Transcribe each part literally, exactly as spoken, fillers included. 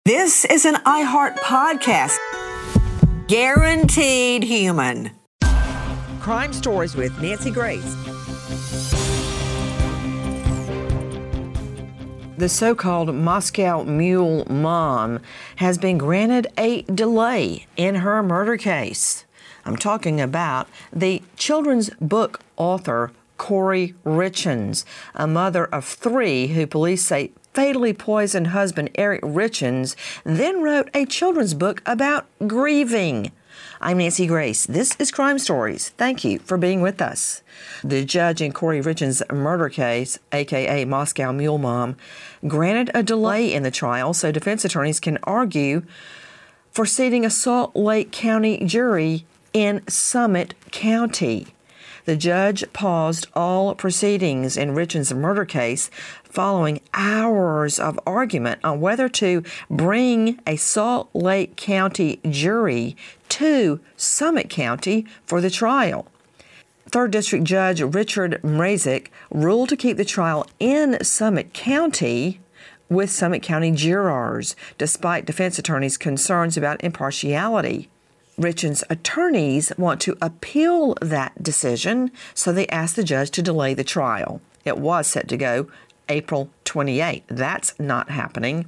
This is an iHeart podcast. Guaranteed human. Crime Stories with Nancy Grace. The so-called Moscow Mule mom has been granted a delay in her murder case. I'm talking about the children's book author, Kouri Richins, a mother of three who police say fatally poisoned husband Eric Richins, then wrote a children's book about grieving. I'm Nancy Grace. This is Crime Stories. Thank you for being with us. The judge in Kouri Richins' murder case, aka Moscow Mule Mom, granted a delay in the trial so defense attorneys can argue for seating a Salt Lake County jury in Summit County. The judge paused all proceedings in Richins' murder case following hours of argument on whether to bring a Salt Lake County jury to Summit County for the trial. Third District Judge Richard Mrazek ruled to keep the trial in Summit County with Summit County jurors, despite defense attorneys' concerns about impartiality. Richins' attorneys want to appeal that decision, so they asked the judge to delay the trial. It was set to go April twenty-eighth. That's not happening.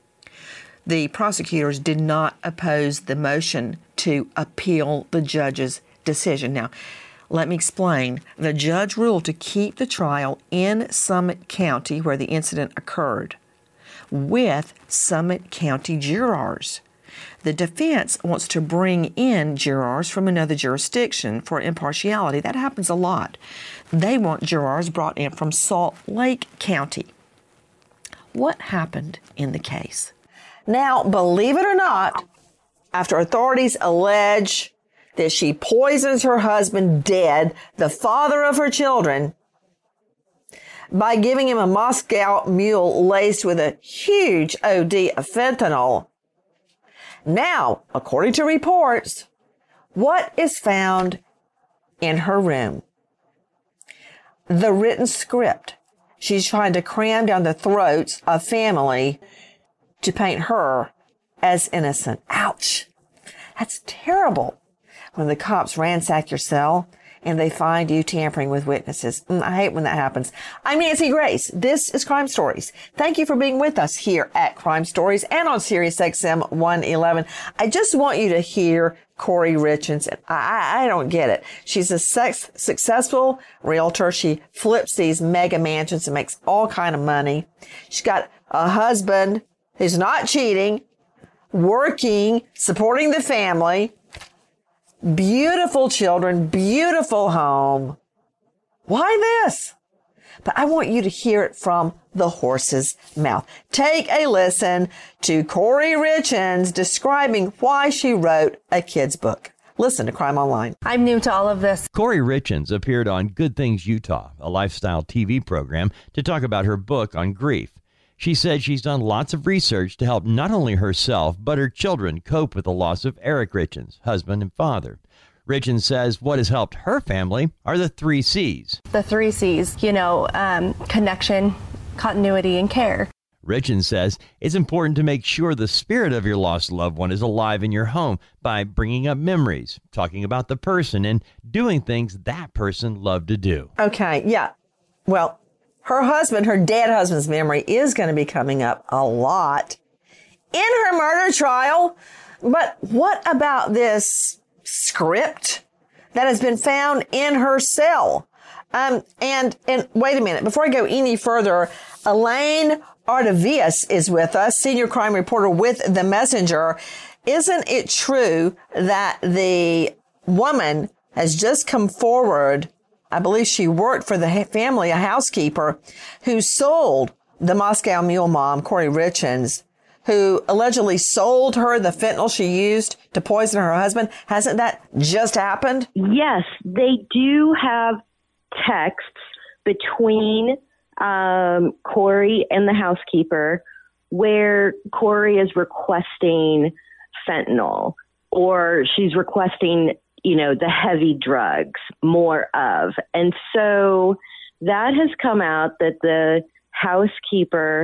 The prosecutors did not oppose the motion to appeal the judge's decision. Now, let me explain. The judge ruled to keep the trial in Summit County, where the incident occurred, with Summit County jurors. The defense wants to bring in jurors from another jurisdiction for impartiality. That happens a lot. They want jurors brought in from Salt Lake County. What happened in the case? Now, believe it or not, after authorities allege that she poisons her husband dead, the father of her children, by giving him a Moscow Mule laced with a huge O D of fentanyl. Now, according to reports, what is found in her room? The written script. She's trying to cram down the throats of family to paint her as innocent. Ouch. That's terrible. When the cops ransack your cell and they find you tampering with witnesses. I hate when that happens. I'm Nancy Grace. This is Crime Stories. Thank you for being with us here at Crime Stories and on Sirius X M one eleven. I just want you to hear Kouri Richins. I, I, I don't get it. She's a sex, successful realtor. She flips these mega mansions and makes all kind of money. She's got a husband who's not cheating, working, supporting the family. Beautiful children, beautiful home. Why this? But I want you to hear it from the horse's mouth. Take a listen to Kouri Richins describing why she wrote a kid's book. Listen to Crime Online. I'm new to all of this. Kouri Richins appeared on Good Things Utah, a lifestyle T V program, to talk about her book on grief. She said she's done lots of research to help not only herself, but her children cope with the loss of Eric Richins, husband and father. Richins says what has helped her family are the three C's. The three C's, you know, um, connection, continuity, and care. Richins says it's important to make sure the spirit of your lost loved one is alive in your home by bringing up memories, talking about the person, and doing things that person loved to do. Okay, yeah. Well, her husband, her dead husband's memory is going to be coming up a lot in her murder trial. But what about this script that has been found in her cell? Um, and, and wait a minute, before I go any further, Elaine Artavias is with us, senior crime reporter with The Messenger. Isn't it true that the woman has just come forward? I believe she worked for the family, a housekeeper, who sold the Moscow Mule mom, Kouri Richins, who allegedly sold her the fentanyl she used to poison her husband. Hasn't that just happened? Yes, they do have texts between um, Kouri and the housekeeper where Kouri is requesting fentanyl, or she's requesting, you know, the heavy drugs, more of. And so that has come out that the housekeeper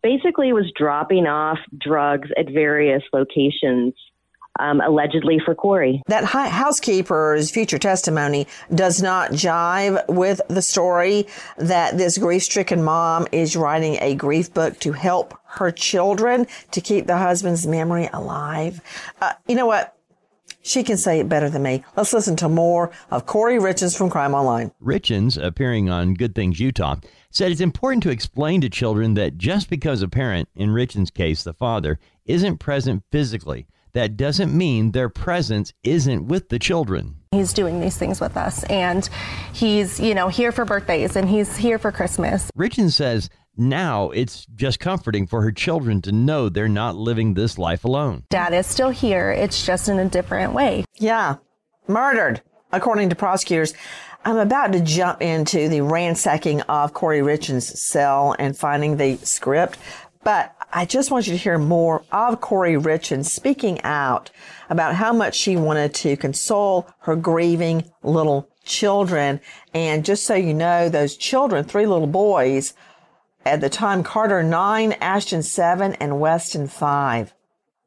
basically was dropping off drugs at various locations, um, allegedly for Corey. That housekeeper's future testimony does not jive with the story that this grief-stricken mom is writing a grief book to help her children to keep the husband's memory alive. Uh, you know what? She can say it better than me. Let's listen to more of Corey Richens from Crime Online. Richens, appearing on Good Things Utah, said it's important to explain to children that just because a parent, in Richens' case, the father, isn't present physically, that doesn't mean their presence isn't with the children. He's doing these things with us, and he's, you know, here for birthdays, and he's here for Christmas. Richens says now it's just comforting for her children to know they're not living this life alone. Dad is still here. It's just in a different way. Yeah, murdered, according to prosecutors. I'm about to jump into the ransacking of Corey Richens' cell and finding the script, but I just want you to hear more of Corey Richens speaking out about how much she wanted to console her grieving little children. And just so you know, those children, three little boys, at the time, Carter nine, Ashton seven, and Weston five.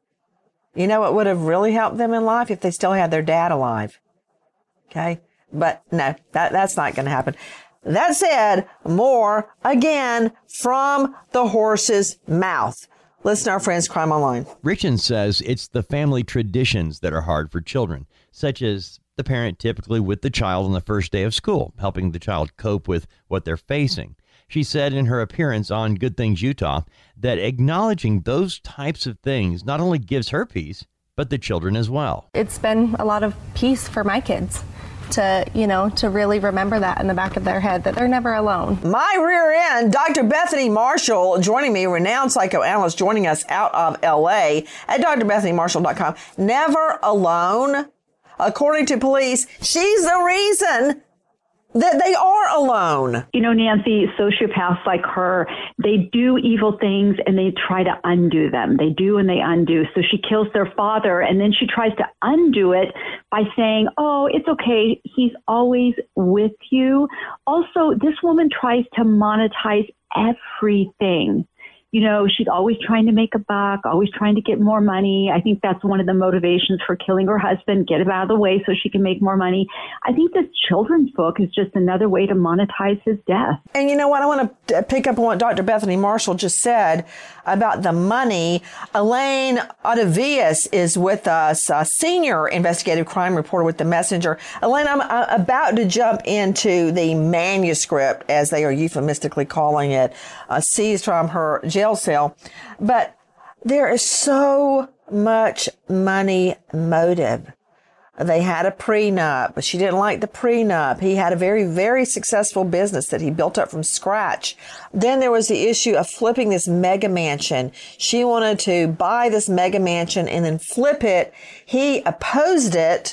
You know what would have really helped them in life? If they still had their dad alive. Okay? But no, that, that's not going to happen. That said, more, again, from the horse's mouth. Listen to our friends, Crime Online. Richens says it's the family traditions that are hard for children, such as the parent typically with the child on the first day of school, helping the child cope with what they're facing. She said in her appearance on Good Things Utah that acknowledging those types of things not only gives her peace, but the children as well. It's been a lot of peace for my kids to, you know, to really remember that in the back of their head, that they're never alone. My rear end, Doctor Bethany Marshall joining me, renowned psychoanalyst joining us out of L A at D R bethany marshall dot com. Never alone. According to police, she's the reason that they are alone. You know, Nancy, sociopaths like her, they do evil things and they try to undo them. They do and they undo. So she kills their father and then she tries to undo it by saying, oh, it's okay. He's always with you. Also, this woman tries to monetize everything. You know, she's always trying to make a buck, always trying to get more money. I think that's one of the motivations for killing her husband, get him out of the way so she can make more money. I think this children's book is just another way to monetize his death. And you know what? I want to pick up on what Doctor Bethany Marshall just said about the money. Elaine Otavias is with us, a senior investigative crime reporter with The Messenger. Elaine, I'm uh, about to jump into the manuscript, as they are euphemistically calling it, uh, seized from her jail cell. But there is so much money motive. They had a prenup, but she didn't like the prenup. He had a very, very successful business that he built up from scratch. Then there was the issue of flipping this mega mansion. She wanted to buy this mega mansion and then flip it. He opposed it,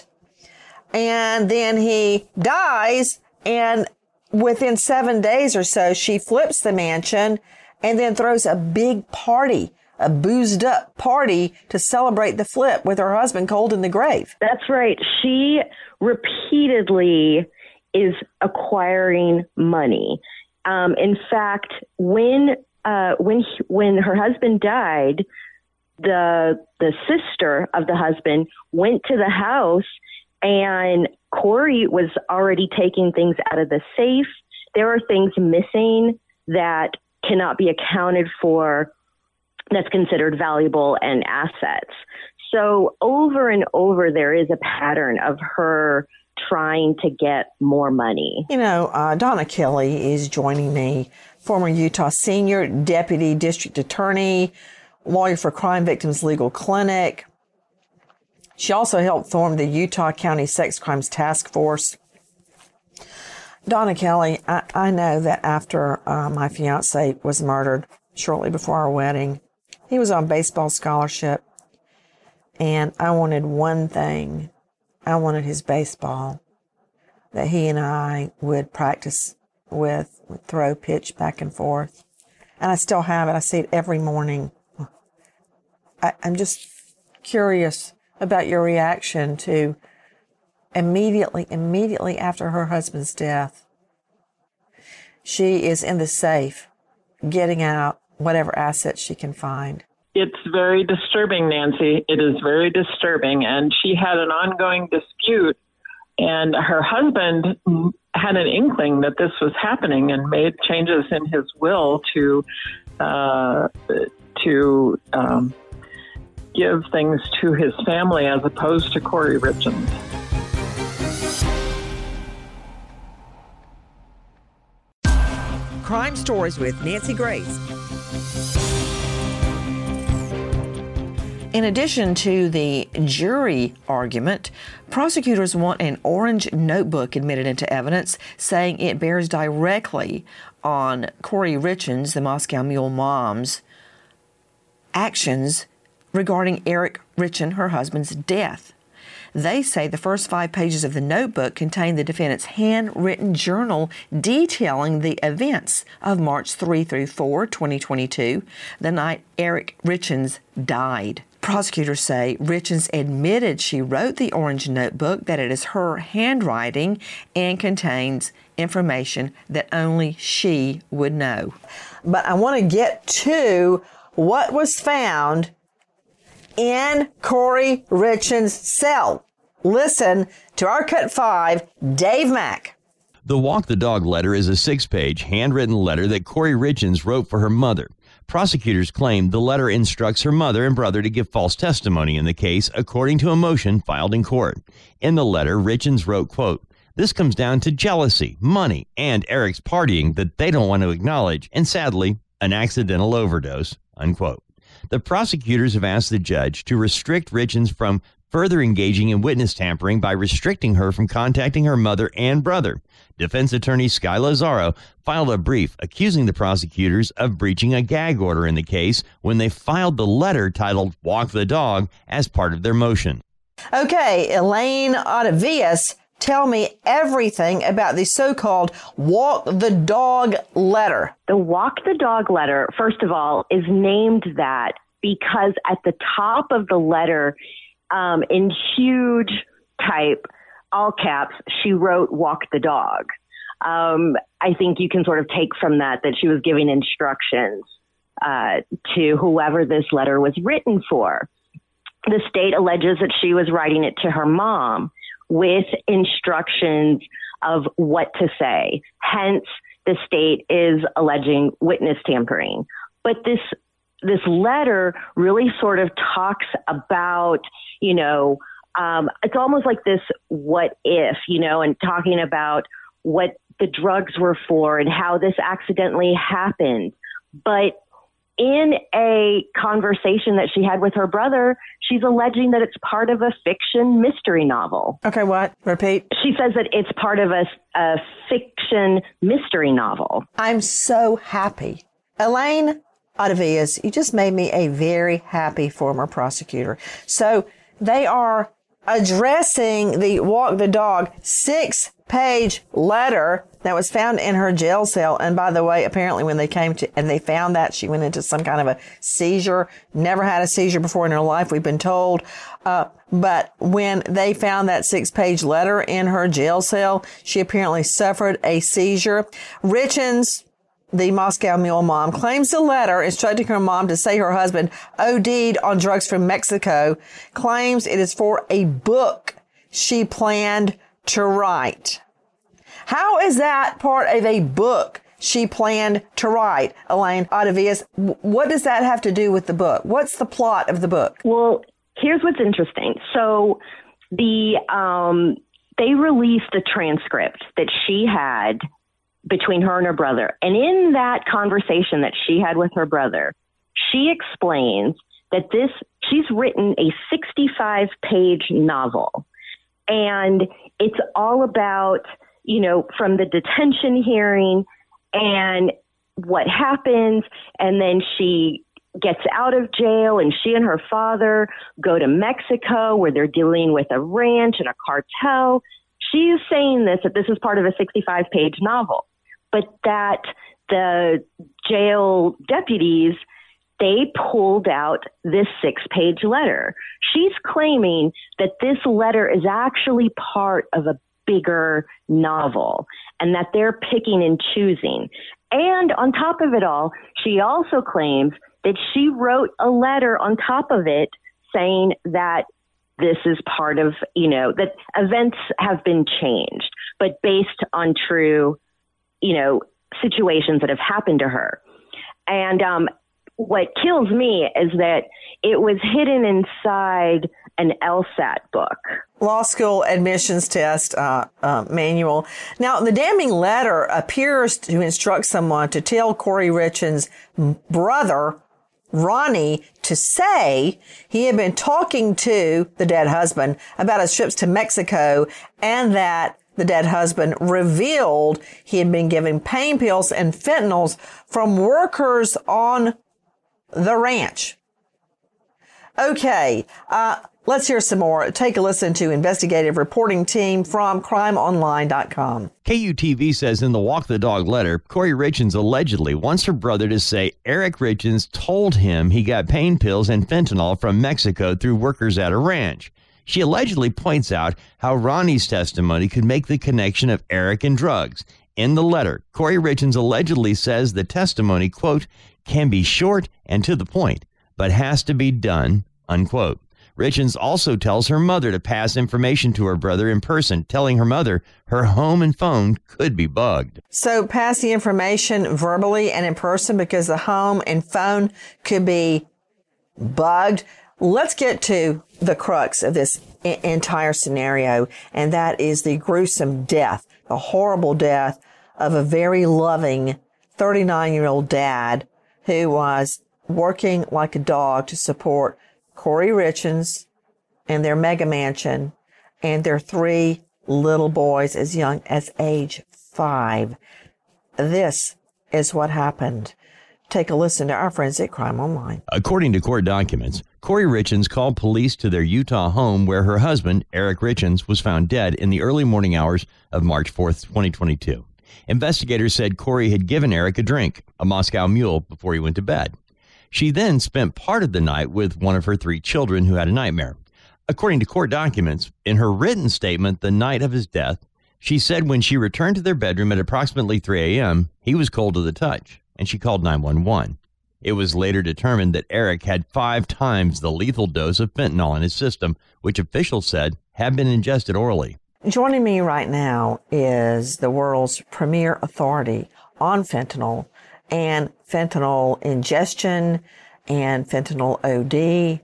and then he dies, and within seven days or so, she flips the mansion and then throws a big party, a boozed up party to celebrate the flip with her husband cold in the grave. That's right. She repeatedly is acquiring money. Um, in fact, when uh, when he, when her husband died, the the sister of the husband went to the house, and Corey was already taking things out of the safe. There are things missing that cannot be accounted for, that's considered valuable and assets. So over and over, there is a pattern of her trying to get more money. You know, uh, Donna Kelly is joining me, former Utah Senior Deputy District Attorney, lawyer for Crime Victims Legal Clinic. She also helped form the Utah County Sex Crimes Task Force. Donna Kelly, I, I know that after uh, my fiance was murdered shortly before our wedding, he was on baseball scholarship, and I wanted one thing. I wanted his baseball that he and I would practice with, would throw pitch back and forth. And I still have it. I see it every morning. I, I'm just curious about your reaction to immediately, immediately after her husband's death. She is in the safe, getting out whatever assets she can find. It's very disturbing, Nancy. It is very disturbing. And she had an ongoing dispute, and her husband had an inkling that this was happening and made changes in his will to uh, to um, give things to his family as opposed to Corey Richins. Crime Stories with Nancy Grace. In addition to the jury argument, prosecutors want an orange notebook admitted into evidence, saying it bears directly on Corey Richins, the Moscow Mule mom's actions regarding Eric Richin, her husband's death. They say the first five pages of the notebook contain the defendant's handwritten journal detailing the events of March third through fourth, twenty twenty-two, the night Eric Richins died. Prosecutors say Richins admitted she wrote the orange notebook, that it is her handwriting and contains information that only she would know. But I want to get to what was found in Corey Richins' cell. Listen to our Cut five, Dave Mack. The Walk the Dog letter is a six-page, handwritten letter that Corey Richins wrote for her mother. Prosecutors claim the letter instructs her mother and brother to give false testimony in the case, according to a motion filed in court. In the letter, Richins wrote, quote, "This comes down to jealousy, money, and Eric's partying that they don't want to acknowledge, and sadly, an accidental overdose," unquote. The prosecutors have asked the judge to restrict Richins from further engaging in witness tampering by restricting her from contacting her mother and brother. Defense attorney Sky Lazaro filed a brief accusing the prosecutors of breaching a gag order in the case when they filed the letter titled Walk the Dog as part of their motion. Okay, Elaine Ottavius, tell me everything about the so-called Walk the Dog letter. The Walk the Dog letter, first of all, is named that because at the top of the letter, um, in huge type, all caps, she wrote Walk the Dog. Um, I think you can sort of take from that that she was giving instructions uh, to whoever this letter was written for. The state alleges that she was writing it to her mom with instructions of what to say. Hence, the state is alleging witness tampering. But this this letter really sort of talks about, you know, um, it's almost like this what if, you know, and talking about what the drugs were for and how this accidentally happened. But in a conversation that she had with her brother, she's alleging that it's part of a fiction mystery novel. Okay, what? Repeat. She says that it's part of a, a fiction mystery novel. I'm so happy. Elaine Ottavius, you just made me a very happy former prosecutor. So they are addressing the Walk the Dog six-page letter that was found in her jail cell. And by the way, apparently when they came to, and they found that, she went into some kind of a seizure, never had a seizure before in her life, we've been told. Uh, but when they found that six-page letter in her jail cell, she apparently suffered a seizure. Richins, the Moscow Mule mom, claims the letter instructing her mom to say her husband O D'd on drugs from Mexico, claims it is for a book she planned to write. How is that part of a book she planned to write, Elaine Ottavius? What does that have to do with the book? What's the plot of the book? Well, here's what's interesting. So the um, they released a transcript that she had between her and her brother. And in that conversation that she had with her brother, she explains that this, she's written a sixty-five page novel. And it's all about, you know, from the detention hearing and what happens. And then she gets out of jail and she and her father go to Mexico where they're dealing with a ranch and a cartel. She is saying this, that this is part of a sixty-five page novel. But that the jail deputies, they pulled out this six-page letter. She's claiming that this letter is actually part of a bigger novel and that they're picking and choosing. And on top of it all, she also claims that she wrote a letter on top of it saying that this is part of, you know, that events have been changed, but based on true, you know, situations that have happened to her. And um, what kills me is that it was hidden inside an LSAT book. Law school admissions test uh, uh, manual. Now, the damning letter appears to instruct someone to tell Kouri Richins' brother, Ronnie, to say he had been talking to the dead husband about his trips to Mexico, and that the dead husband revealed he had been given pain pills and fentanyls from workers on the ranch. Okay, uh, let's hear some more. Take a listen to investigative reporting team from crime online dot com. K U T V says in the Walk the Dog letter, Kouri Richins allegedly wants her brother to say Eric Richins told him he got pain pills and fentanyl from Mexico through workers at a ranch. She allegedly points out how Ronnie's testimony could make the connection of Eric and drugs. In the letter, Kouri Richins allegedly says the testimony, quote, can be short and to the point, but has to be done, unquote. Richins also tells her mother to pass information to her brother in person, telling her mother her home and phone could be bugged. So pass the information verbally and in person because the home and phone could be bugged. Let's get to the crux of this I- entire scenario, and that is the gruesome death, the horrible death of a very loving thirty-nine-year-old dad who was working like a dog to support Kouri Richins and their mega mansion and their three little boys as young as age five. This is what happened. Take a listen to our friends at Crime Online. According to court documents, Kouri Richins called police to their Utah home where her husband, Eric Richins, was found dead in the early morning hours of March fourth, twenty twenty-two. Investigators said Kouri had given Eric a drink, a Moscow Mule, before he went to bed. She then spent part of the night with one of her three children who had a nightmare. According to court documents, in her written statement the night of his death, she said when she returned to their bedroom at approximately three a.m., he was cold to the touch, and she called nine one one. It was later determined that Eric had five times the lethal dose of fentanyl in his system, which officials said had been ingested orally. Joining me right now is the world's premier authority on fentanyl and fentanyl ingestion and fentanyl O D,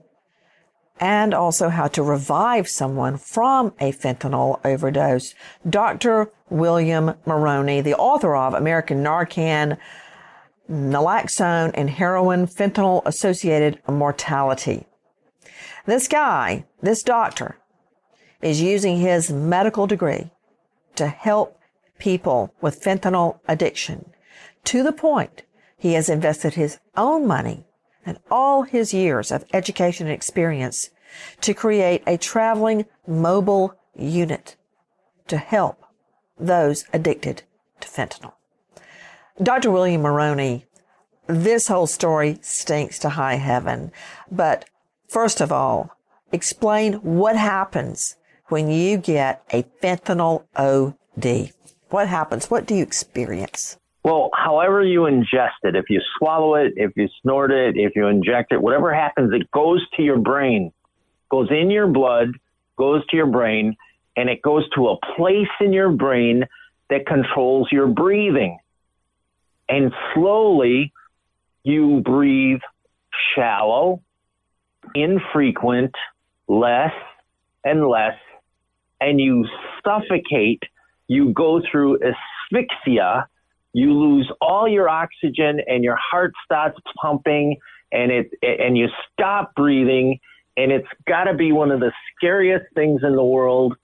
and also how to revive someone from a fentanyl overdose. Doctor William Moroney, the author of American Narcan, Naloxone, and Heroin Fentanyl-Associated Mortality. This guy, this doctor, is using his medical degree to help people with fentanyl addiction, to the point he has invested his own money and all his years of education and experience to create a traveling mobile unit to help those addicted to fentanyl. Doctor William Moroney, this whole story stinks to high heaven. But first of all, explain what happens when you get a fentanyl O D. What happens? What do you experience? Well, however you ingest it, if you swallow it, if you snort it, if you inject it, whatever happens, it goes to your brain, goes in your blood, goes to your brain, and it goes to a place in your brain that controls your breathing. And slowly you breathe shallow, infrequent, less and less, and you suffocate. You go through asphyxia. You lose all your oxygen and your heart stops pumping and it and you stop breathing. And it's got to be one of the scariest things in the world.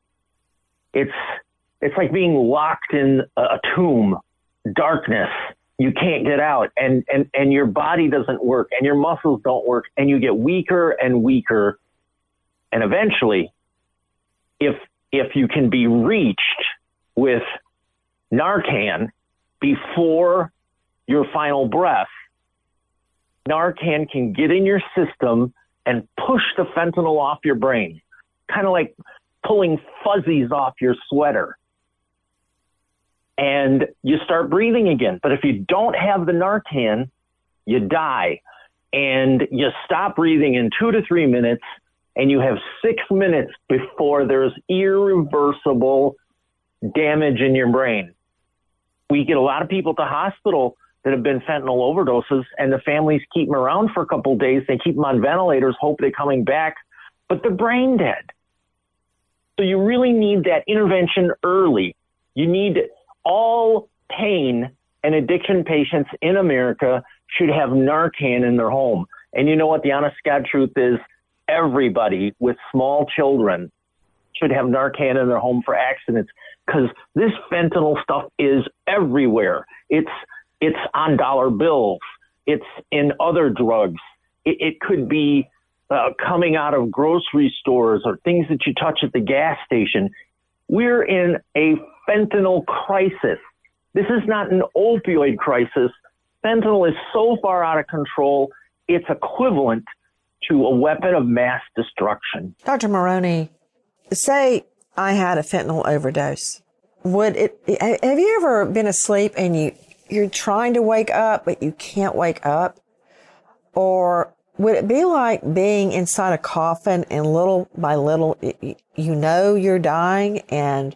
It's it's like being locked in a tomb. Darkness, you can't get out, and, and, and your body doesn't work, and your muscles don't work, and you get weaker and weaker. And eventually, if if you can be reached with Narcan before your final breath, Narcan can get in your system and push the fentanyl off your brain, kind of like pulling fuzzies off your sweater. and you start breathing again. But if you don't have the Narcan, you die. And you stop breathing in two to three minutes, and you have six minutes before there's irreversible damage in your brain. We get a lot of people at the hospital that have been fentanyl overdoses, and the families keep them around for a couple of days. They keep them on ventilators, hope they're coming back, but they're brain dead. So you really need that intervention early. You need all pain and addiction patients in America should have Narcan in their home. And you know what the honest God truth is? Everybody with small children should have Narcan in their home for accidents, because this fentanyl stuff is everywhere. It's it's on dollar bills. It's in other drugs. It, it could be uh, coming out of grocery stores or things that you touch at the gas station. We're in a fentanyl crisis. This is not an opioid crisis. Fentanyl is so far out of control, it's equivalent to a weapon of mass destruction. Doctor Maroney, say I had a fentanyl overdose. Would it, have you ever been asleep and you, you're trying to wake up, but you can't wake up? Or would it be like being inside a coffin and little by little, you know you're dying and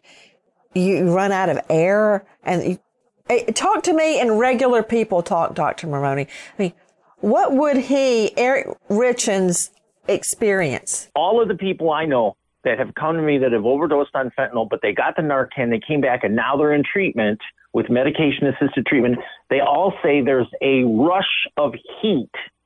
you run out of air? And you, talk to me in regular people talk, Doctor Maroney. I mean, what would he, Eric Richins, experience? All of the people I know that have come to me that have overdosed on fentanyl, but they got the Narcan, they came back, and now they're in treatment with medication-assisted treatment, they all say there's a rush of heat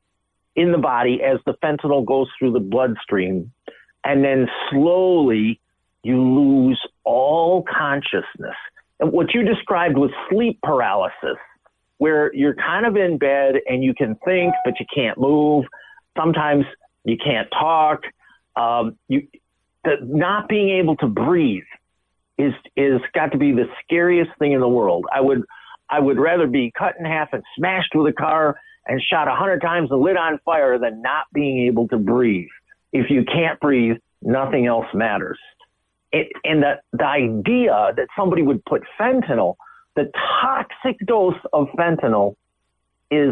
in the body as the fentanyl goes through the bloodstream, and then slowly you lose all consciousness. And what you described was sleep paralysis, where you're kind of in bed and you can think, but you can't move. Sometimes you can't talk. Um, you, the, not being able to breathe is is got to be the scariest thing in the world. I would I would rather be cut in half and smashed with a car and shot a hundred times and lit on fire than not being able to breathe. If you can't breathe, nothing else matters. It, and the, the idea that somebody would put fentanyl, the toxic dose of fentanyl is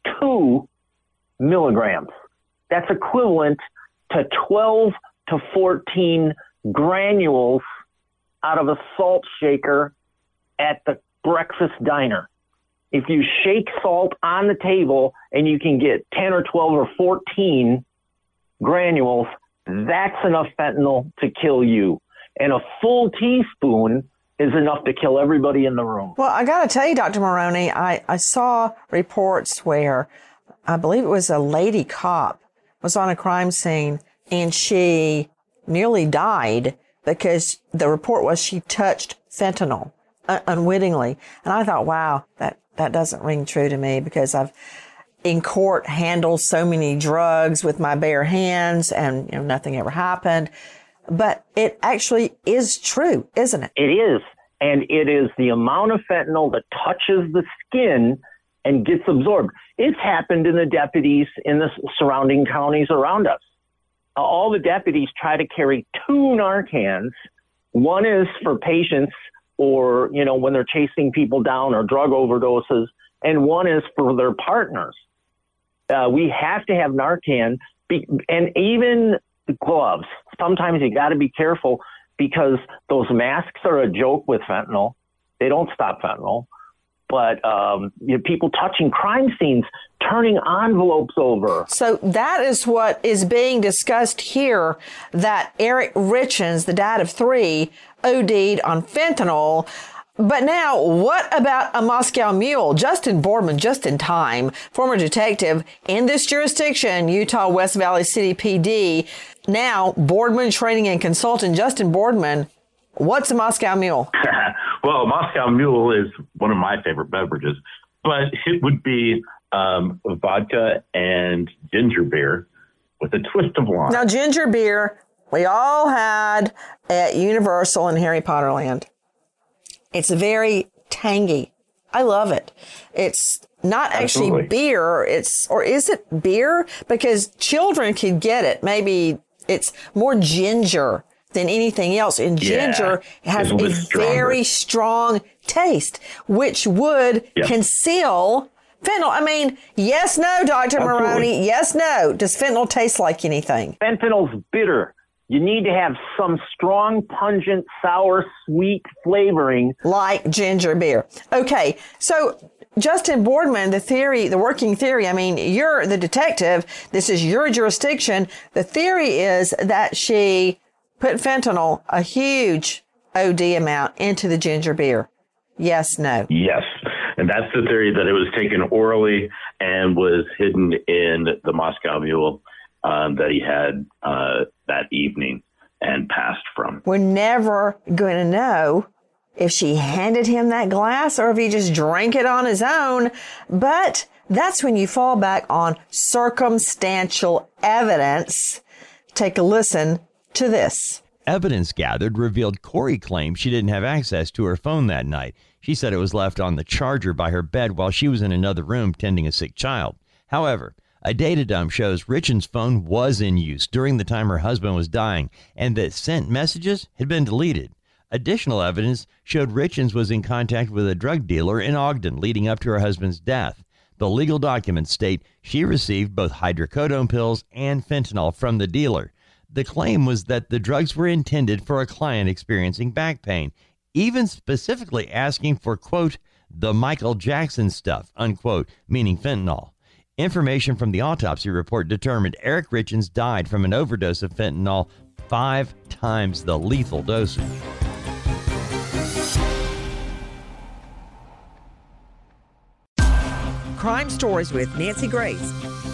two milligrams. That's equivalent to twelve to fourteen granules out of a salt shaker at the breakfast diner. If you shake salt on the table and you can get ten or twelve or fourteen granules, that's enough fentanyl to kill you. And a full teaspoon is enough to kill everybody in the room. Well, I got to tell you, Doctor Maroney, I, I saw reports where I believe it was a lady cop was on a crime scene and she nearly died because the report was she touched fentanyl un- unwittingly. And I thought, wow, that, that doesn't ring true to me because I've in court handled so many drugs with my bare hands and you know nothing ever happened. But it actually is true, isn't it? It is. And it is the amount of fentanyl that touches the skin and gets absorbed. It's happened in the deputies in the surrounding counties around us. Uh, all the deputies try to carry two Narcans. One is for patients or, you know, when they're chasing people down or drug overdoses, and one is for their partners. Uh, we have to have Narcan, be, and even gloves. Sometimes you got to be careful because those masks are a joke with fentanyl. They don't stop fentanyl. But um, you know, people touching crime scenes, turning envelopes over. So that is what is being discussed here, that Eric Richins, the dad of three, OD'd on fentanyl. But now, what about a Moscow Mule? Justin Boardman, just in time, former detective in this jurisdiction, Utah West Valley City P D. Now, Boardman training and consultant. Justin Boardman, what's a Moscow Mule? Well, Moscow Mule is one of my favorite beverages, but it would be um, vodka and ginger beer with a twist of lime. Now, ginger beer, we all had at Universal in Harry Potter Land. It's very tangy. I love it. It's not actually Absolutely. beer. It's, or is it beer? Because children can get it. Maybe it's more ginger than anything else. And ginger yeah, has a, a very strong taste, which would yeah. conceal fentanyl. I mean, yes, no, Doctor Maroney. Yes, no. Does fentanyl taste like anything? Fentanyl's bitter. You need to have some strong, pungent, sour, sweet flavoring. Like ginger beer. Okay, so Justin Boardman, the theory, the working theory, I mean, you're the detective. This is your jurisdiction. The theory is that she put fentanyl, a huge O D amount, into the ginger beer. Yes, no. Yes. And that's the theory, that it was taken orally and was hidden in the Moscow Mule um, that he had uh, that evening and passed from. We're never going to know if she handed him that glass or if he just drank it on his own. But that's when you fall back on circumstantial evidence. Take a listen to this. Evidence gathered revealed Corey claimed she didn't have access to her phone that night. She said it was left on the charger by her bed while she was in another room tending a sick child. However, a data dump shows Richens' phone was in use during the time her husband was dying and that sent messages had been deleted. Additional evidence showed Richens was in contact with a drug dealer in Ogden leading up to her husband's death. The legal documents state she received both hydrocodone pills and fentanyl from the dealer. The claim was that the drugs were intended for a client experiencing back pain, even specifically asking for, quote, the Michael Jackson stuff, unquote, meaning fentanyl. Information from the autopsy report determined Eric Richens died from an overdose of fentanyl, five times the lethal dosage. Crime Stories with Nancy Grace.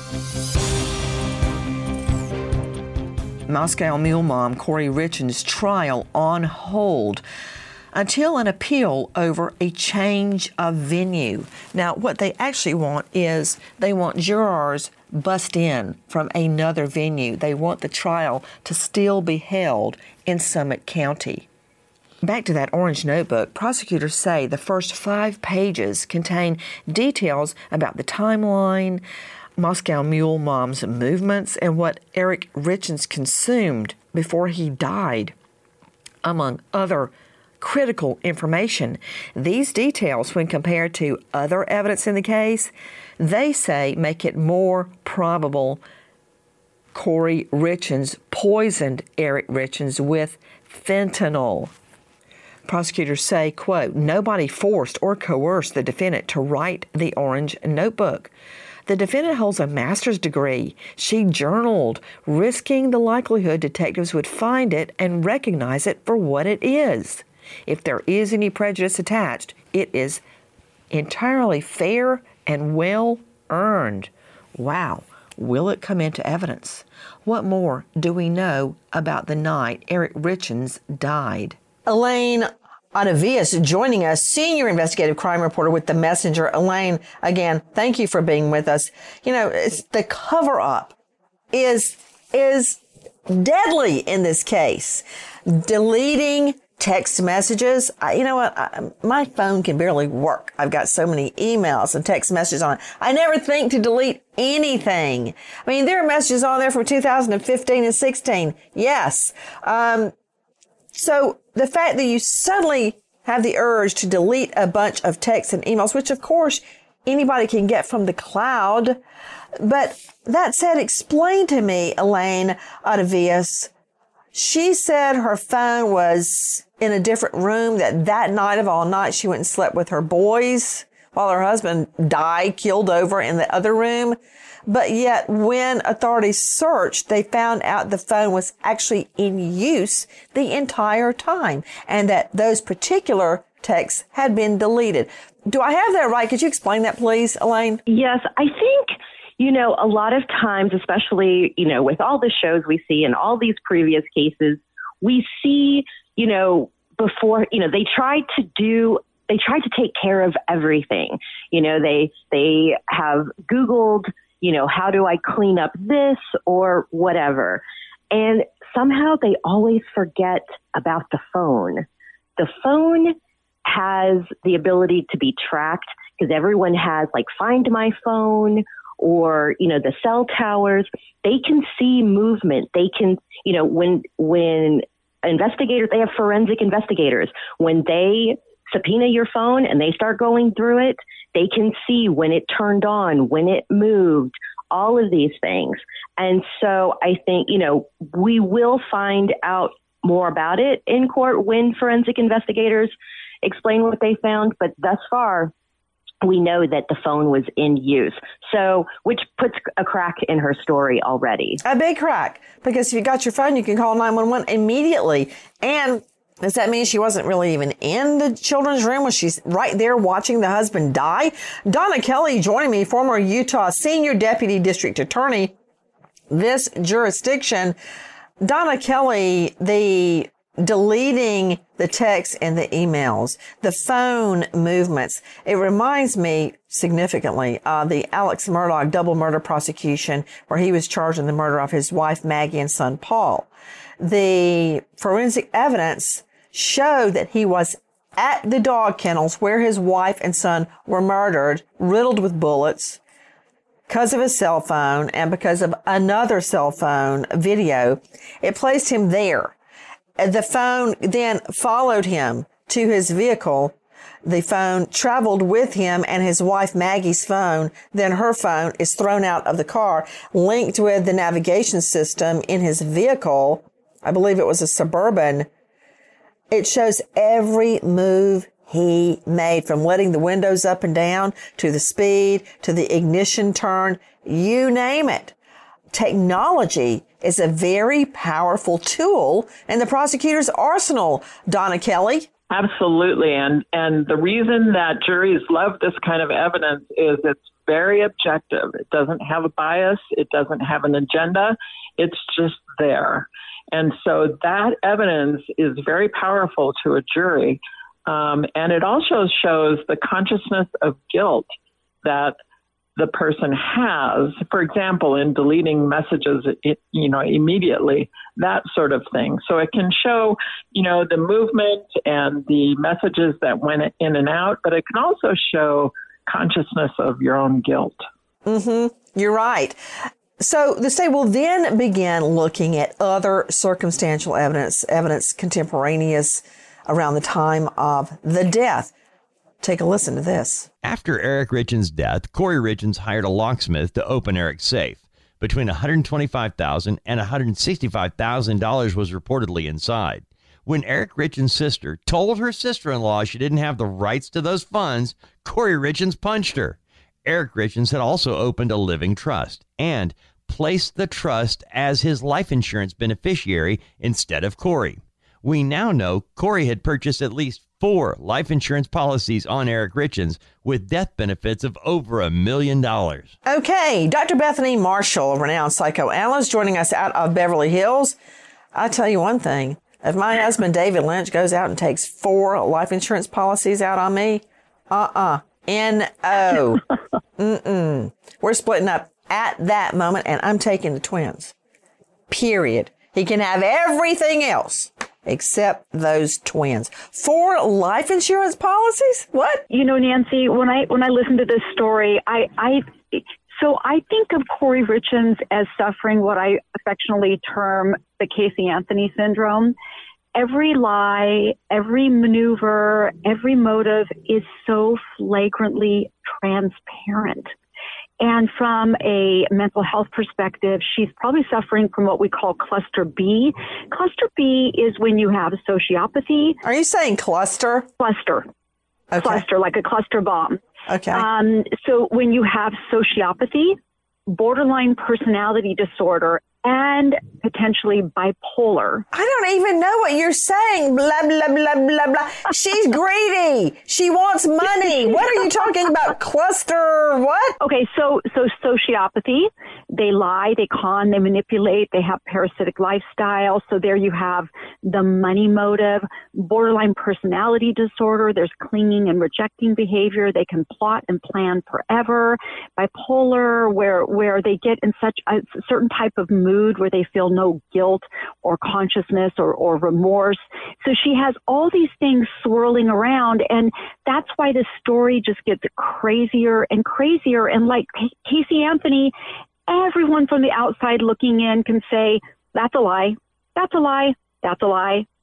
Moscow Mule mom Corey Richens' trial on hold until an appeal over a change of venue. Now, what they actually want is they want jurors bussed in from another venue. They want the trial to still be held in Summit County. Back to that orange notebook, prosecutors say the first five pages contain details about the timeline, Moscow Mule mom's movements, and what Eric Richens consumed before he died, among other critical information. These details, when compared to other evidence in the case, they say make it more probable Corey Richens poisoned Eric Richens with fentanyl. Prosecutors say, quote, nobody forced or coerced the defendant to write the orange notebook. The defendant holds a master's degree. She journaled, risking the likelihood detectives would find it and recognize it for what it is. If there is any prejudice attached, it is entirely fair and well earned. Wow. Will it come into evidence? What more do we know about the night Eric Richens died? Elaine Ottavius joining us, senior investigative crime reporter with The Messenger. Elaine, again, thank you for being with us. You know, it's, the cover-up is is deadly in this case. Deleting text messages. I, you know what? I, my phone can barely work. I've got so many emails and text messages on it. I never think to delete anything. I mean, there are messages on there from two thousand fifteen and sixteen. Yes. Um, so the fact that you suddenly have the urge to delete a bunch of texts and emails, which of course anybody can get from the cloud. But that said, explain to me, Elaine Ottavius, she said her phone was in a different room, that that night of all nights she went and slept with her boys while her husband died, killed over in the other room. But yet when authorities searched, they found out the phone was actually in use the entire time and that those particular texts had been deleted. Do I have that right? Could you explain that, please, Elaine? Yes, I think, you know, a lot of times, especially, you know, with all the shows we see and all these previous cases, we see, you know, before, you know, they tried to do, they tried to take care of everything. You know, they, they have Googled, you know, how do I clean up this or whatever. And somehow they always forget about the phone. The phone has the ability to be tracked because everyone has like Find My Phone or, you know, the cell towers. They can see movement. They can, you know, when, when investigators, they have forensic investigators. When they subpoena your phone and they start going through it, they can see when it turned on, when it moved, all of these things. And so I think, you know, we will find out more about it in court when forensic investigators explain what they found. But thus far, we know that the phone was in use. So, which puts a crack in her story already. A big crack, because if you got your phone, you can call nine one one immediately. And does that mean she wasn't really even in the children's room? Was she right there watching the husband die? Donna Kelly joining me, former Utah Senior Deputy District Attorney, this jurisdiction. Donna Kelly, the deleting the texts and the emails, the phone movements, it reminds me significantly of the Alex Murdaugh double murder prosecution where he was charged in the murder of his wife Maggie and son Paul. The forensic evidence showed that he was at the dog kennels where his wife and son were murdered, riddled with bullets, because of his cell phone and because of another cell phone video. It placed him there. The phone then followed him to his vehicle. The phone traveled with him and his wife Maggie's phone. Then her phone is thrown out of the car, linked with the navigation system in his vehicle. I believe it was a Suburban. It shows every move he made, from letting the windows up and down to the speed to the ignition turn, you name it. Technology is a very powerful tool in the prosecutor's arsenal, Donna Kelly. Absolutely. And, and the reason that juries love this kind of evidence is it's very objective. It doesn't have a bias. It doesn't have an agenda. It's just there. And so that evidence is very powerful to a jury. Um, and it also shows the consciousness of guilt that the person has, for example, in deleting messages, it, you know, immediately, that sort of thing. So it can show, you know, the movement and the messages that went in and out, but it can also show consciousness of your own guilt. Mm-hmm. You're right. So the state will then begin looking at other circumstantial evidence, evidence contemporaneous around the time of the death. Take a listen to this. After Eric Richins' death, Corey Richins hired a locksmith to open Eric's safe. Between one hundred twenty-five thousand dollars and one hundred sixty-five thousand dollars was reportedly inside. When Eric Richins' sister told her sister-in-law she didn't have the rights to those funds, Corey Richins punched her. Eric Richins had also opened a living trust and placed the trust as his life insurance beneficiary instead of Corey. We now know Corey had purchased at least four life insurance policies on Eric Richins with death benefits of over a million dollars. Okay, Doctor Bethany Marshall, a renowned psychoanalyst, joining us out of Beverly Hills. I'll tell you one thing. If my husband David Lynch goes out and takes four life insurance policies out on me, uh-uh, N O. Mm-mm. We're splitting up at that moment, and I'm taking the twins. Period. He can have everything else except those twins. Four life insurance policies? What? You know, Nancy, when I when I listen to this story, I, I so I think of Corey Richins as suffering what I affectionately term the Casey Anthony syndrome. Every lie, every maneuver, every motive is so flagrantly transparent. And from a mental health perspective, she's probably suffering from what we call cluster B. Cluster B is when you have sociopathy. Are you saying cluster? Cluster. Okay. Cluster, like a cluster bomb. Okay. Um, so when you have sociopathy, borderline personality disorder, and potentially bipolar. I don't even know what you're saying. Blah, blah, blah, blah, blah. She's greedy. She wants money. What are you talking about? Cluster what? Okay, so so sociopathy, they lie, they con, they manipulate, they have parasitic lifestyle. So there you have the money motive. Borderline personality disorder, there's clinging and rejecting behavior. They can plot and plan forever. Bipolar, where where they get in such a certain type of mood where they feel no guilt or consciousness or, or remorse. So she has all these things swirling around, and that's why the story just gets crazier and crazier. And like Casey Anthony, everyone from the outside looking in can say, that's a lie, that's a lie, that's a lie,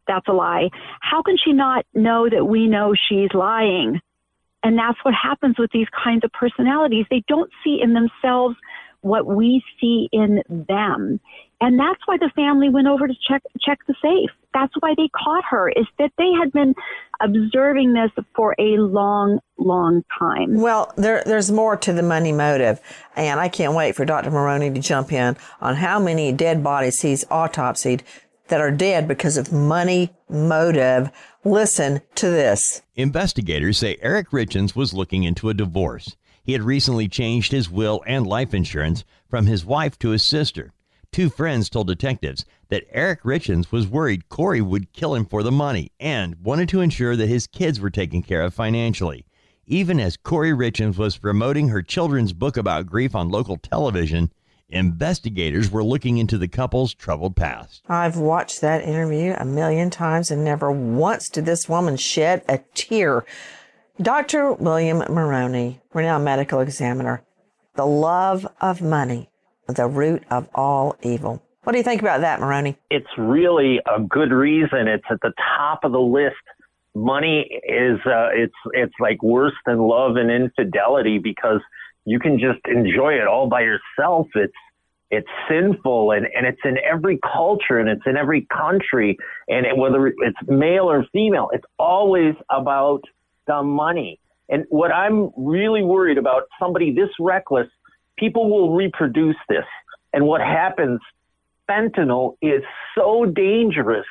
that's a lie. How can she not know that we know she's lying? And that's what happens with these kinds of personalities. They don't see in themselves what we see in them. And that's why the family went over to check check the safe. That's why they caught her, is that they had been observing this for a long, long time. Well, there, there's more to the money motive. And I can't wait for Doctor Maroney to jump in on how many dead bodies he's autopsied that are dead because of money motive. Listen to this. Investigators say Eric Richins was looking into a divorce. He had recently changed his will and life insurance from his wife to his sister. Two friends told detectives that Eric Richins was worried Corey would kill him for the money and wanted to ensure that his kids were taken care of financially. Even as Corey Richins was promoting her children's book about grief on local television, investigators were looking into the couple's troubled past. I've watched that interview a million times and never once did this woman shed a tear. Doctor William Maroney, renowned medical examiner, the love of money, the root of all evil. What do you think about that, Maroney? It's really a good reason. It's at the top of the list. Money is, uh, it's, it's like worse than love and infidelity because you can just enjoy it all by yourself. It's, it's sinful and, and it's in every culture and it's in every country. And it, whether it's male or female, it's always about the money. And what I'm really worried about, somebody this reckless, people will reproduce this. And what happens, fentanyl is so dangerous.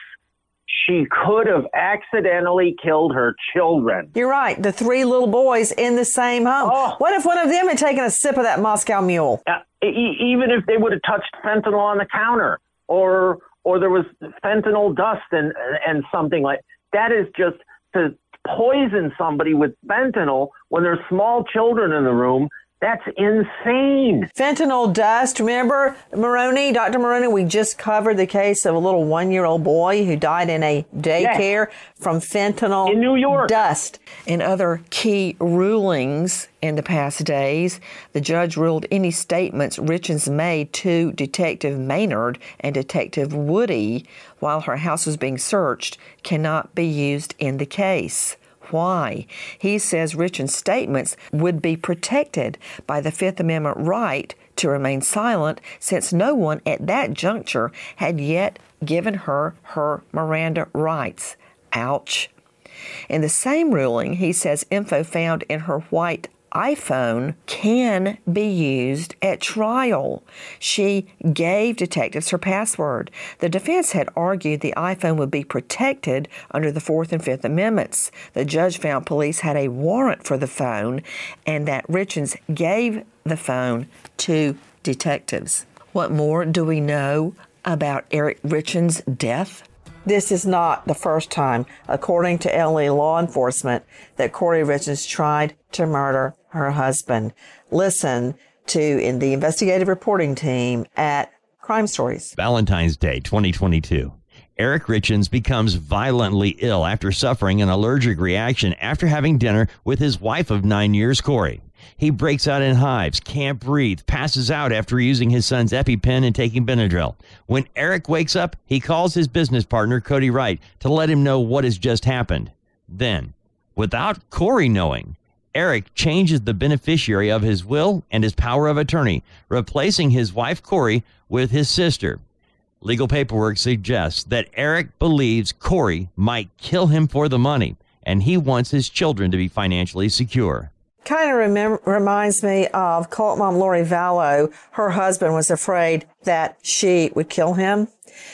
She could have accidentally killed her children. You're right. The three little boys in the same home. Oh. What if one of them had taken a sip of that Moscow Mule? Uh, e- even if they would have touched fentanyl on the counter or or there was fentanyl dust and, and something like that, is just to poison somebody with fentanyl when there's small children in the room. That's insane. Fentanyl dust. Remember, Maroney, Doctor Maroney, we just covered the case of a little one-year-old boy who died in a daycare yes. from fentanyl in New York. dust. In other key rulings in the past days, the judge ruled any statements Richins made to Detective Maynard and Detective Woody while her house was being searched cannot be used in the case. Why? He says Richins' statements would be protected by the Fifth Amendment right to remain silent since no one at that juncture had yet given her her Miranda rights. Ouch. In the same ruling, he says info found in her white iPhone can be used at trial. She gave detectives her password. The defense had argued the iPhone would be protected under the Fourth and Fifth Amendments. The judge found police had a warrant for the phone and that Richins gave the phone to detectives. What more do we know about Eric Richins' death? This is not the first time, according to L A law enforcement, that Corey Richins tried to murder her husband. Listen to in the investigative reporting team at Crime Stories. Valentine's Day twenty twenty-two. Eric Richins becomes violently ill after suffering an allergic reaction after having dinner with his wife of nine years, Corey. He breaks out in hives, can't breathe, passes out after using his son's EpiPen and taking Benadryl. When Eric wakes up, he calls his business partner, Cody Wright, to let him know what has just happened. Then, without Corey knowing, Eric changes the beneficiary of his will and his power of attorney, replacing his wife, Corey, with his sister. Legal paperwork suggests that Eric believes Corey might kill him for the money, and he wants his children to be financially secure. Kind of remem- reminds me of cult mom Lori Vallow. Her husband was afraid that she would kill him.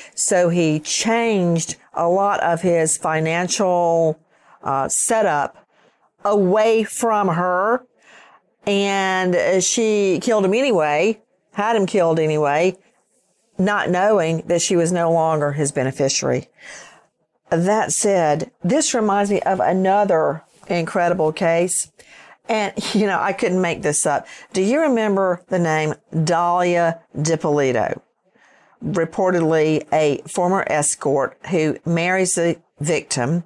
So he changed a lot of his financial uh, setup away from her. And she killed him anyway, had him killed anyway, not knowing that she was no longer his beneficiary. That said, this reminds me of another incredible case. And, you know, I couldn't make this up. Do you remember the name Dahlia DiPolito? Reportedly a former escort who marries the victim.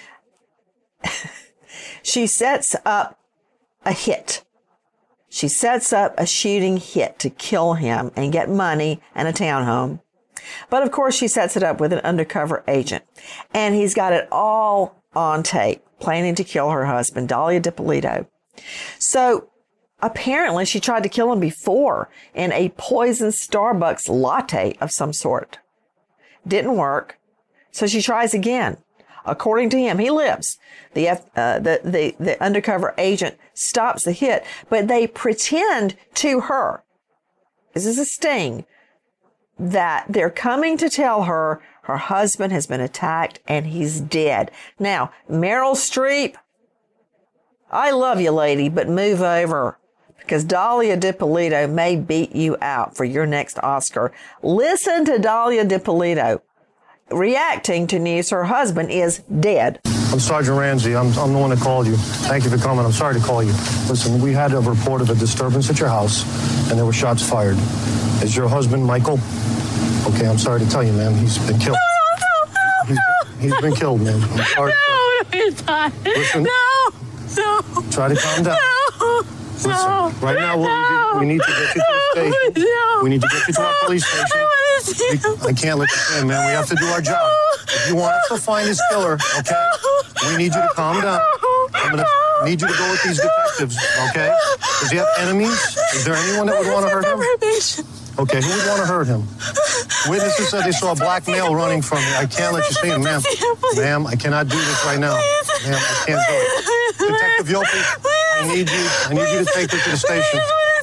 She sets up a hit. She sets up a shooting hit to kill him and get money and a townhome. But of course, she sets it up with an undercover agent. And he's got it all on tape, planning to kill her husband, Dahlia Dippolito. So apparently she tried to kill him before in a poisoned Starbucks latte of some sort. Didn't work. So she tries again. According to him, he lives. The, uh, the, the, the undercover agent stops the hit, but they pretend to her, this is a sting, that they're coming to tell her her husband has been attacked and he's dead. Now, Meryl Streep, I love you, lady, but move over, because Dahlia Dippolito may beat you out for your next Oscar. Listen to Dahlia Dippolito reacting to news her husband is dead. I'm Sergeant Ramsey. I'm, I'm the one that called you. Thank you for coming. I'm sorry to call you. Listen, we had a report of a disturbance at your house, and there were shots fired. Is your husband Michael? Okay, I'm sorry to tell you, ma'am. He's been killed. No, no, no, he's, no. He's been killed, ma'am. I'm sorry. No, no, he's not. Listen. No, no. Try to calm down. No. Listen, no, right now, what no, we, do, we need to get you to the station. No, we need to get you to our police station. I, we, I can't let you stay, man. We have to do our job. If you want us to find this killer, okay, we need you to calm down. I'm going to need you to go with these detectives, okay? Does he have enemies? Is there anyone that would want to hurt him? Okay, who would want to hurt him? Witnesses said they saw a black male running from me. I can't let you see him, ma'am. Ma'am, I cannot do this right now. Ma'am, I can't do it. Detective Yopi, I need you. I need you to take her to the station.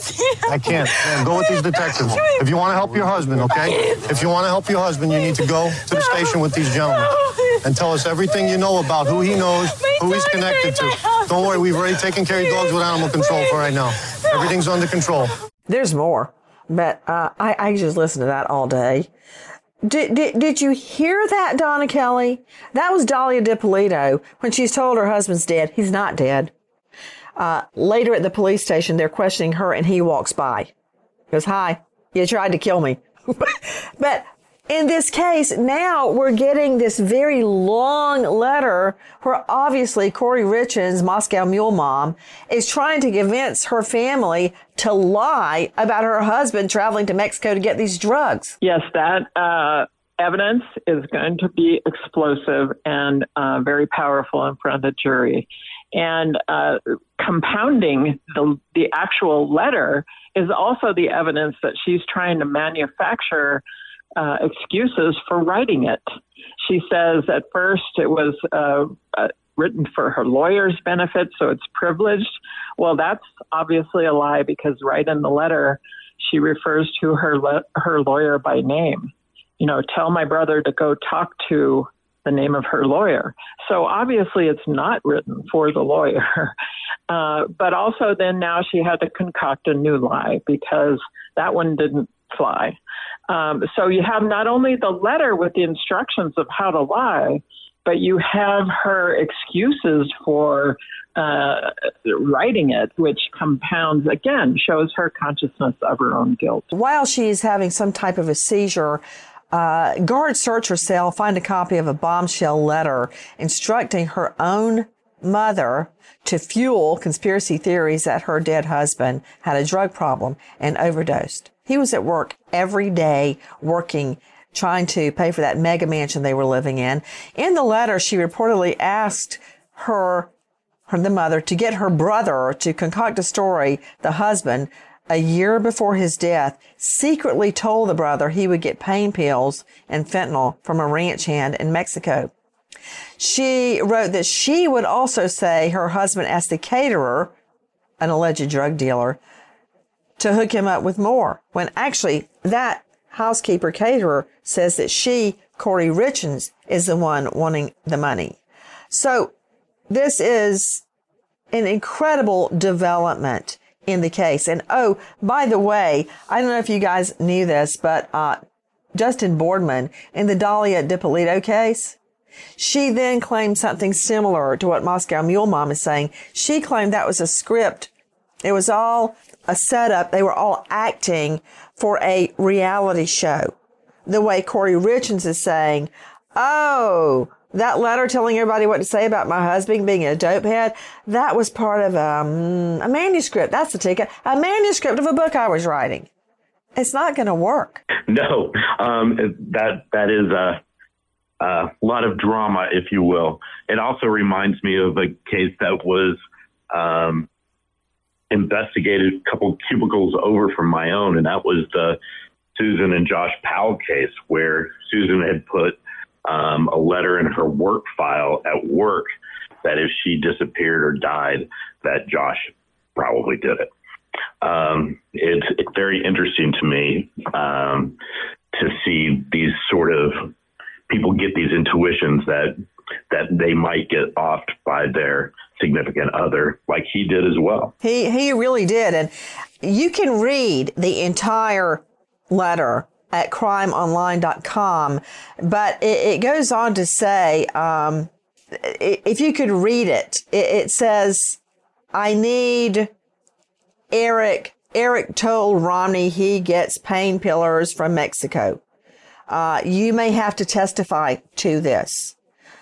I can't. Ma'am, go with these detectives. If you want to help your husband, okay? If you want to help your husband, you need to go to the station with these gentlemen and tell us everything you know about who he knows, who he's connected to. Don't worry, we've already taken care of your dogs with animal control for right now. Everything's under control. There's more, but uh, I, I just listen to that all day. Did, did, did you hear that, Donna Kelly? That was Dahlia Dippolito when she's told her husband's dead. He's not dead. Uh, later at the police station, they're questioning her and he walks by. He goes, hi, you tried to kill me. But in this case, now we're getting this very long letter where obviously Corey Richins, Moscow Mule mom, is trying to convince her family to lie about her husband traveling to Mexico to get these drugs. Yes, that uh, evidence is going to be explosive and uh, very powerful in front of the jury. And uh, compounding the the actual letter is also the evidence that she's trying to manufacture uh, excuses for writing it. She says at first it was uh, uh, written for her lawyer's benefit, so it's privileged. Well, that's obviously a lie, because right in the letter, she refers to her le- her lawyer by name. You know, tell my brother to go talk to the name of her lawyer. So obviously it's not written for the lawyer. Uh, but also then now she had to concoct a new lie because that one didn't fly. Um, so you have not only the letter with the instructions of how to lie, but you have her excuses for uh, writing it, which compounds, again, shows her consciousness of her own guilt. While she's having some type of a seizure, Uh, guards search her cell, find a copy of a bombshell letter instructing her own mother to fuel conspiracy theories that her dead husband had a drug problem and overdosed. He was at work every day working, trying to pay for that mega mansion they were living in. In the letter, she reportedly asked her, her the mother to get her brother to concoct a story the husband, a year before his death, secretly told the brother he would get pain pills and fentanyl from a ranch hand in Mexico. She wrote that she would also say her husband asked the caterer, an alleged drug dealer, to hook him up with more, when actually that housekeeper caterer says that she, Corey Richins, is the one wanting the money. So this is an incredible development in the case. And oh, by the way, I don't know if you guys knew this, but uh, Justin Boardman in the Dahlia Dippolito case, she then claimed something similar to what Moscow Mule Mom is saying. She claimed that was a script. It was all a setup. They were all acting for a reality show. The way Corey Richins is saying, oh, that letter telling everybody what to say about my husband being a dope head, that was part of um, a manuscript. That's the ticket. A manuscript of a book I was writing. It's not going to work. No, um, that that is a, a lot of drama, if you will. It also reminds me of a case that was um, investigated a couple cubicles over from my own, and that was the Susan and Josh Powell case, where Susan had put um, a letter in her work file at work that if she disappeared or died, that Josh probably did it. Um, it's, it's very interesting to me um, to see these sort of people get these intuitions that that they might get offed by their significant other, like he did as well. He he really did, and you can read the entire letter at crime online dot com, but it, it goes on to say, um, if you could read it, it, it says, I need Eric. Eric told Romney he gets painkillers from Mexico. Uh, you may have to testify to this.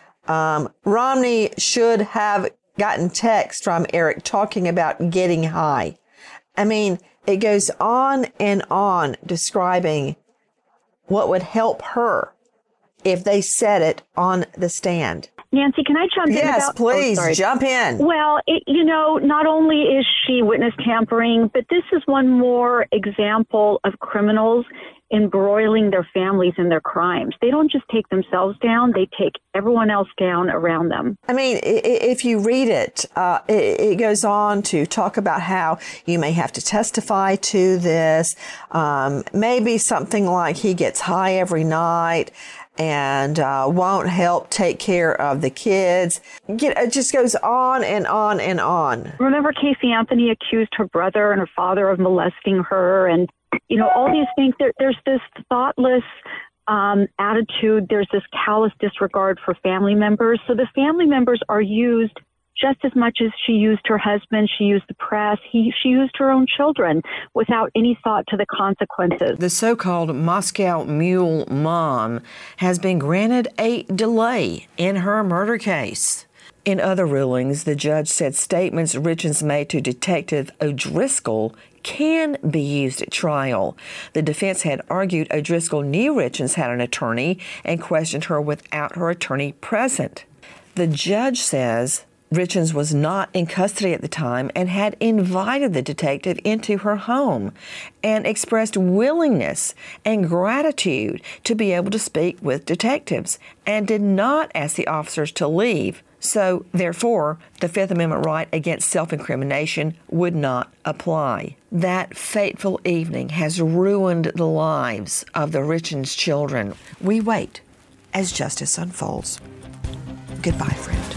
Um, Romney should have gotten text from Eric talking about getting high. I mean, it goes on and on describing what would help her if they said it on the stand. Nancy, can I jump in? Yes, about, please, oh, jump in. Well, it, you know, not only is she witness tampering, but this is one more example of criminals embroiling their families in their crimes. They don't just take themselves down, they take everyone else down around them. I mean, if you read it, uh, it goes on to talk about how you may have to testify to this. Um, maybe something like he gets high every night and uh, won't help take care of the kids. It just goes on and on and on. Remember, Casey Anthony accused her brother and her father of molesting her, and you know, all these things. There, there's this thoughtless um, attitude. There's this callous disregard for family members. So the family members are used just as much as she used her husband. She used the press. He, she used her own children without any thought to the consequences. The so-called Moscow Mule mom has been granted a delay in her murder case. In other rulings, the judge said statements Richens made to Detective O'Driscoll can be used at trial. The defense had argued O'Driscoll knew Richens had an attorney and questioned her without her attorney present. The judge says Richens was not in custody at the time and had invited the detective into her home and expressed willingness and gratitude to be able to speak with detectives and did not ask the officers to leave. So, therefore, the Fifth Amendment right against self-incrimination would not apply. That fateful evening has ruined the lives of the Richens children. We wait as justice unfolds. Goodbye, friend.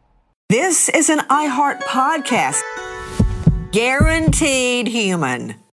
This is an iHeart podcast. Guaranteed human.